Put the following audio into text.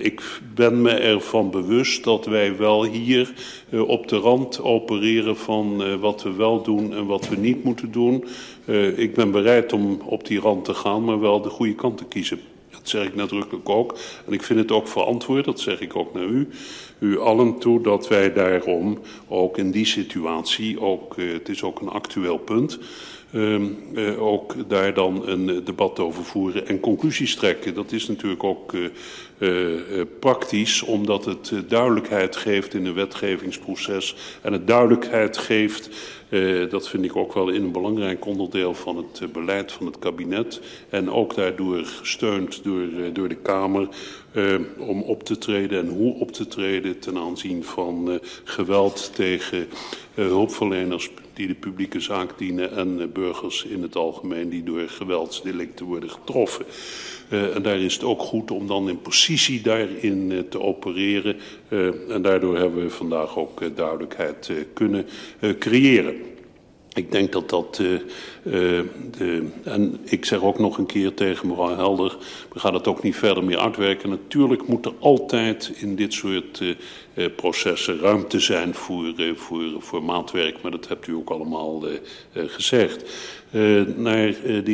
Ik ben me ervan bewust dat wij wel hier op de rand opereren van wat we wel doen en wat we niet moeten doen. Ik ben bereid om op die rand te gaan, maar wel de goede kant te kiezen. Dat zeg ik nadrukkelijk ook. En ik vind het ook verantwoord, dat zeg ik ook naar u allen toe, dat wij daarom ook in die situatie, het is ook een actueel punt, ook daar dan een debat over voeren en conclusies trekken. Dat is natuurlijk ook praktisch, omdat het duidelijkheid geeft in een wetgevingsproces en het duidelijkheid geeft, dat vind ik ook wel een belangrijk onderdeel van het beleid van het kabinet en ook daardoor gesteund door de Kamer om op te treden en hoe op te treden ten aanzien van geweld tegen hulpverleners die de publieke zaak dienen en burgers in het algemeen die door geweldsdelicten worden getroffen. En daar is het ook goed om dan in precisie daarin te opereren. En daardoor hebben we vandaag ook duidelijkheid kunnen creëren. Ik denk dat en ik zeg ook nog een keer tegen mevrouw Helder, we gaan het ook niet verder meer uitwerken. Natuurlijk moet er altijd in dit soort processen ruimte zijn voor maatwerk, maar dat hebt u ook allemaal gezegd. Naar de